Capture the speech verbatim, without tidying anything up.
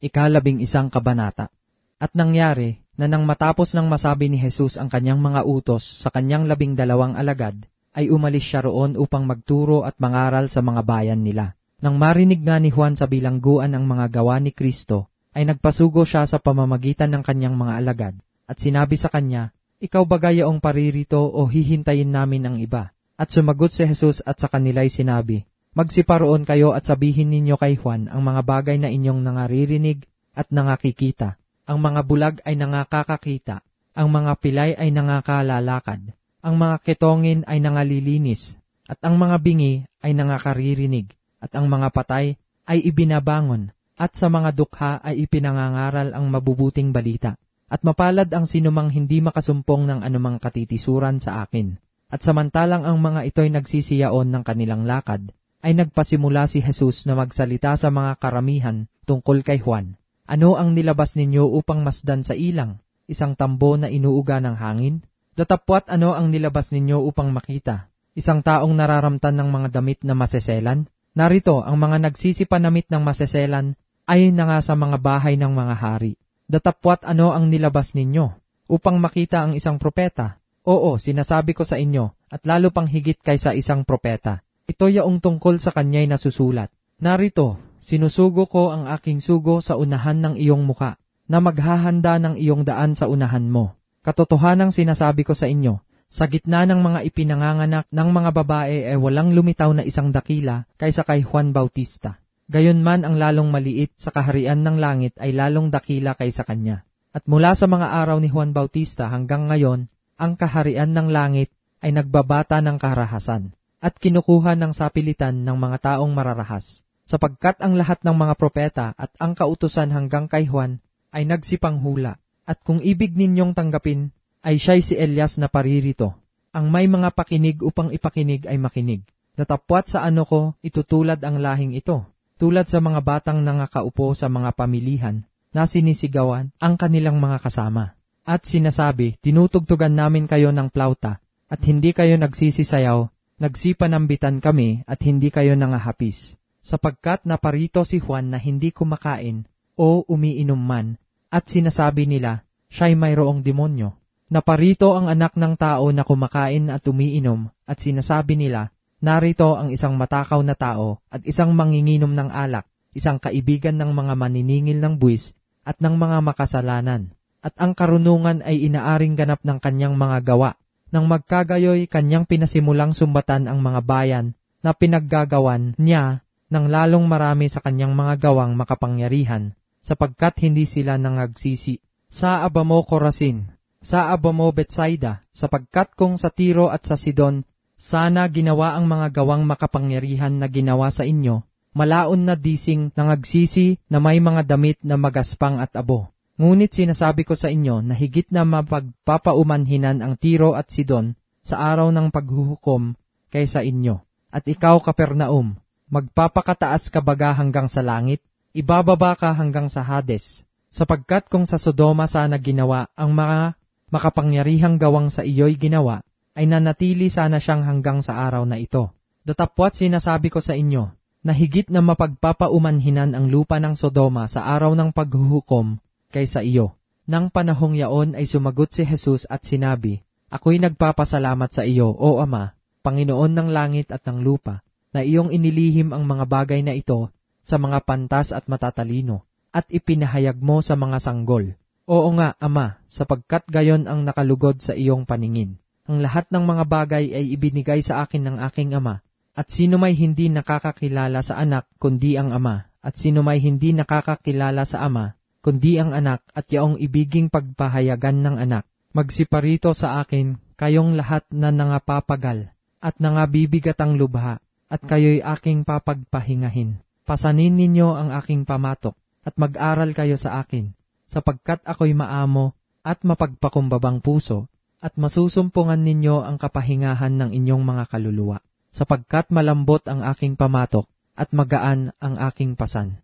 ikalabing isang kabanata. At nangyari na nang matapos nang masabi ni Jesus ang kanyang mga utos sa kanyang labing dalawang alagad, ay umalis siya roon upang magturo at mangaral sa mga bayan nila. Nang marinig nga ni Juan sa bilangguan ang mga gawa ni Kristo, ay nagpasugo siya sa pamamagitan ng kanyang mga alagad, at sinabi sa kanya, "Ikaw ba gayaong paririto o hihintayin namin ang iba?" At sumagot si Jesus at sa kanila'y sinabi, "Magsiparoon kayo at sabihin ninyo kay Juan ang mga bagay na inyong nangaririnig at nangakikita. Ang mga bulag ay nangakakakita, ang mga pilay ay nangakalalakad, ang mga ketongin ay nangalilinis, at ang mga bingi ay nangakaririnig, at ang mga patay ay ibinabangon, at sa mga dukha ay ipinangangaral ang mabubuting balita. At mapalad ang sinumang hindi makasumpong ng anumang katitisuran sa akin." At samantalang ang mga ito'y nagsisiyaon ng kanilang lakad, ay nagpasimula si Jesus na magsalita sa mga karamihan tungkol kay Juan. "Ano ang nilabas ninyo upang masdan sa ilang? Isang tambo na inuuga ng hangin? Datapwat ano ang nilabas ninyo upang makita? Isang taong nararamtan ng mga damit na maseselan? Narito, ang mga nagsisipanamit ng maseselan ay nanga sa mga bahay ng mga hari. Datapwat ano ang nilabas ninyo? Upang makita ang isang propeta? Oo, sinasabi ko sa inyo, at lalo pang higit kaysa isang propeta. Ito yaong tungkol sa kanya'y nasusulat. Narito, sinusugo ko ang aking sugo sa unahan ng iyong muka, na maghahanda ng iyong daan sa unahan mo. Katotohanang sinasabi ko sa inyo, sa gitna ng mga ipinanganganak ng mga babae ay walang lumitaw na isang dakila kaysa kay Juan Bautista. Gayunman ang lalong maliit sa kaharian ng langit ay lalong dakila kaysa kanya. At mula sa mga araw ni Juan Bautista hanggang ngayon, ang kaharian ng langit ay nagbabata ng karahasan at kinukuha ng sapilitan ng mga taong mararahas, sapagkat ang lahat ng mga propeta at ang kautusan hanggang kay Juan ay nagsipanghula. At kung ibig ninyong tanggapin, ay siya'y si Elias na paririto. Ang may mga pakinig upang ipakinig ay makinig. Natapwat sa ano ko, itutulad ang lahing ito, tulad sa mga batang nangakaupo sa mga pamilihan, na sinisigawan ang kanilang mga kasama. At sinasabi, tinutugtugan namin kayo ng plauta, at hindi kayo nagsisisayaw, nagsipanambitan kami, at hindi kayo nangahapis. Sapagkat naparito si Juan na hindi kumakain, o umiinom man, at sinasabi nila, siya'y mayroong demonyo. Naparito ang anak ng tao na kumakain at umiinom, at sinasabi nila, narito ang isang matakaw na tao, at isang manginginom ng alak, isang kaibigan ng mga maniningil ng buwis, at ng mga makasalanan. At ang karunungan ay inaaring ganap ng kanyang mga gawa. Nang magkagayoy, kanyang pinasimulang sumbatan ang mga bayan na pinaggagawan niya ng lalong marami sa kanyang mga gawang makapangyarihan, sapagkat hindi sila nangagsisi. Sa abamo Corazin, sa abamo Betsaida, sapagkat kung sa Tiro at sa Sidon, sana ginawa ang mga gawang makapangyarihan na ginawa sa inyo, malaon na dising nangagsisi na may mga damit na magaspang at abo. Ngunit sinasabi ko sa inyo na higit na mapagpapaumanhinan ang Tiro at Sidon sa araw ng paghuhukom kaysa inyo. At ikaw, Kapernaum, magpapakataas ka baga hanggang sa langit? Ibababa ka hanggang sa Hades, sapagkat kung sa Sodoma sana ginawa ang mga makapangyarihang gawang sa iyo'y ginawa, ay nanatili sana siyang hanggang sa araw na ito. Datapwat sinasabi ko sa inyo, na higit na mapagpapaumanhinan ang lupa ng Sodoma sa araw ng paghuhukom kaysa iyo. Nang panahong yaon ay sumagot si Jesus at sinabi, Ako'y nagpapasalamat sa iyo, O Ama, Panginoon ng langit at ng lupa, na iyong inilihim ang mga bagay na ito sa mga pantas at matatalino, at ipinahayag mo sa mga sanggol. Oo nga, Ama, sapagkat gayon ang nakalugod sa iyong paningin. Ang lahat ng mga bagay ay ibinigay sa akin ng aking Ama, at sino may hindi nakakakilala sa anak kundi ang Ama, at sino may hindi nakakakilala sa Ama kundi ang anak at yaong ibiging pagpahayagan ng anak. Magsiparito sa akin kayong lahat na nangapapagal at nangabibigat ang lubha, at kayo'y aking papagpahingahin. Pasanin ninyo ang aking pamatok, at mag-aral kayo sa akin, sapagkat ako'y maamo at mapagpakumbabang puso, at masusumpungan ninyo ang kapahingahan ng inyong mga kaluluwa, sapagkat malambot ang aking pamatok, at magaan ang aking pasan.